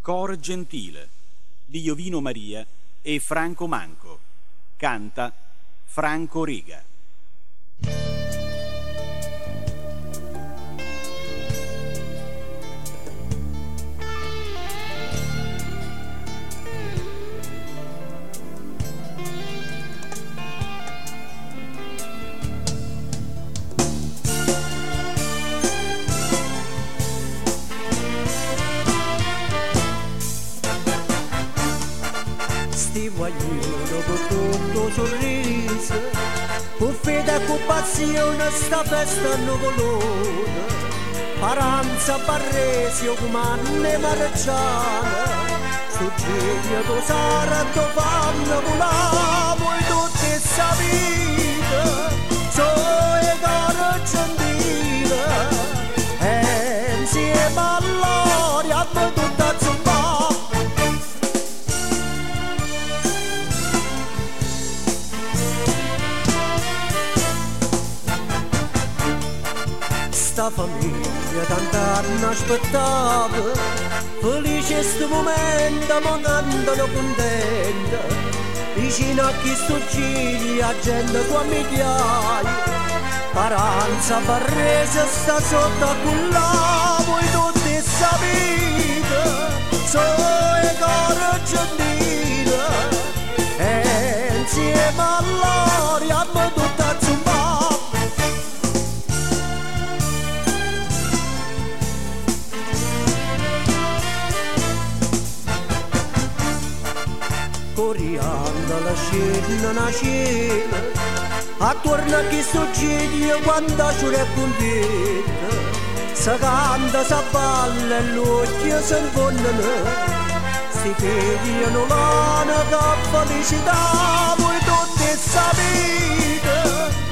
Cor gentile di Jovino Maria e Franco Manco. Canta Franco Riga. Ti voglio con tutto sorriso, con fede e con passione sta festa nuvolona, paranza barresio come Anne Marciana, su giglia tu sarà tu fanno volamo e tutti sa vita, sono caro gentile, e insieme all'oria abbiamo tutta zumbata. Sta famiglia tant'anni aspettava, felice sto momento, ma cantano contenta, vicino a chi sto giri, a gente tua migliaia, paranza barrese sta sotto a culla, voi tutti sapete, sono coro gentile, e insieme all'oria abbiamo tutta zumbata. Corianda la scena una scena, attorno a chi sto giglia quando c'è è contenta, si canta, si balla e l'occhio si infondano, si pigliano l'ana che felicità, voi tutti sapete,